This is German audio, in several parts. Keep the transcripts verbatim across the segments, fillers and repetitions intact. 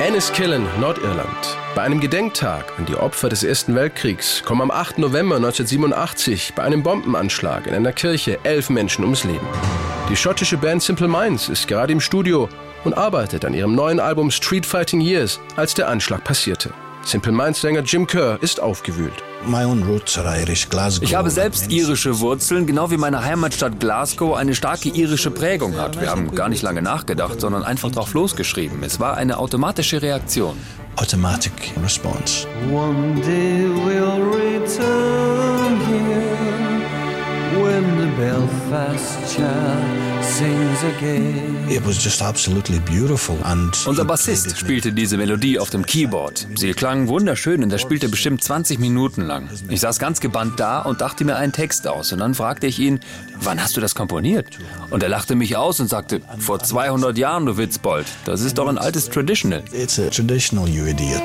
Enniskillen, Nordirland. Bei einem Gedenktag an die Opfer des Ersten Weltkriegs kommen am achten November neunzehnhundertsiebenundachtzig bei einem Bombenanschlag in einer Kirche elf Menschen ums Leben. Die schottische Band Simple Minds ist gerade im Studio und arbeitet an ihrem neuen Album Street Fighting Years, als der Anschlag passierte. Simple Minds-Sänger Jim Kerr ist aufgewühlt. Ich habe selbst irische Wurzeln, genau wie meine Heimatstadt Glasgow eine starke irische Prägung hat. Wir haben gar nicht lange nachgedacht, sondern einfach drauf losgeschrieben. Es war eine automatische Reaktion. Automatic response. One day we'll return here when the Belfast child sings again. It was just absolutely beautiful and Unser Bassist spielte diese Melodie auf dem Keyboard. Sie klang wunderschön und er spielte bestimmt zwanzig Minuten lang. Ich saß ganz gebannt da und dachte mir einen Text aus. Und dann fragte ich ihn, wann hast du das komponiert? Und er lachte mich aus und sagte, vor zweihundert Jahren, du Witzbold. Das ist doch ein altes Traditional. It's a traditional, you idiot.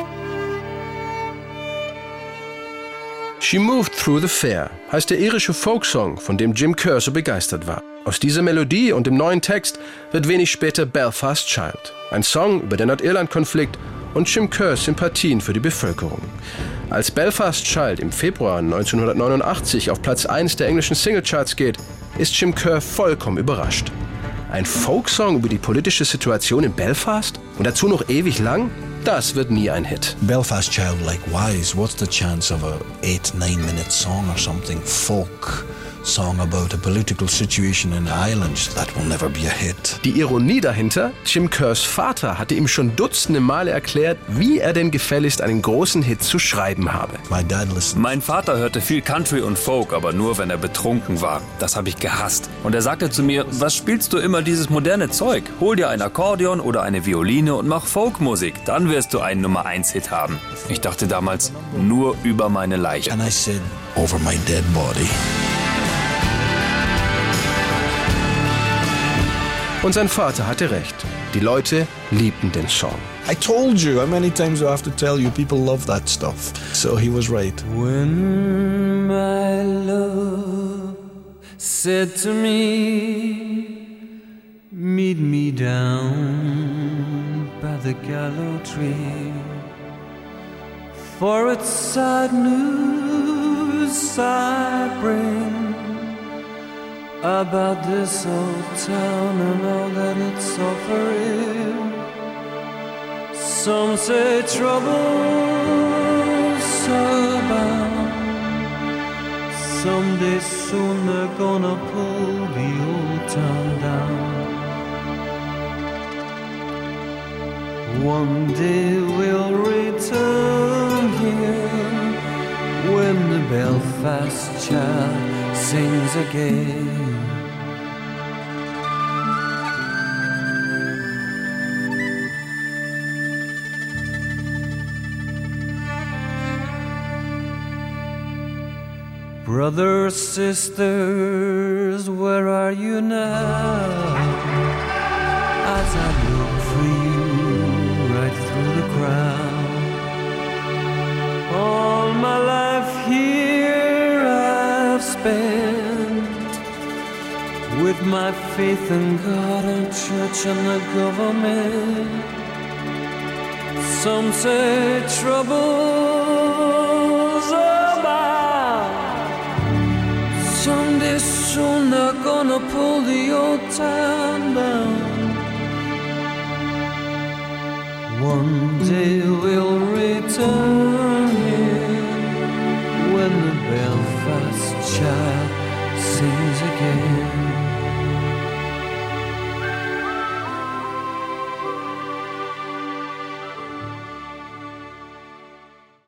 She Moved Through the Fair heißt der irische Folksong, von dem Jim Kerr so begeistert war. Aus dieser Melodie und dem neuen Text wird wenig später Belfast Child, ein Song über den Nordirland-Konflikt und Jim Kerrs Sympathien für die Bevölkerung. Als Belfast Child im Februar neunzehnhundertneunundachtzig auf Platz eins der englischen Singlecharts geht, ist Jim Kerr vollkommen überrascht. Ein Folksong über die politische Situation in Belfast? Und dazu noch ewig lang? Das wird nie ein Hit. Belfast Child, like wise, what's the chance of a eight, nine minute song or something? Folk song about a political situation in the islands. That will never be a hit. Die Ironie dahinter, Jim Kerrs Vater hatte ihm schon dutzende Male erklärt, wie er denn gefälligst einen großen Hit zu schreiben habe. My dad listened. Mein Vater hörte viel Country und Folk, aber nur, wenn er betrunken war. Das habe ich gehasst. Und er sagte zu mir, was spielst du immer dieses moderne Zeug? Hol dir ein Akkordeon oder eine Violine und mach Folkmusik. Dann wirst du einen Nummer eins Hit haben. Ich dachte damals, nur über meine Leiche. And I said, over my dead body. Und sein Vater hatte recht. Die Leute liebten den Song. I told you, how many times do I have to tell you, people love that stuff. So he was right. When my love said to me, meet me down by the gallows tree, for it's sad news I bring about this old town and all that it's offering. Some say trouble's abound. Someday soon they're gonna pull the old town down. One day we'll return here when the Belfast child sings again. Brothers, sisters, where are you now? As I look for you right through the crowd. All my life here I've spent with my faith in God and church and the government. Some say trouble's abound. Someday soon they're gonna pull the old town down. One day we'll return here when the Belfast child sings again.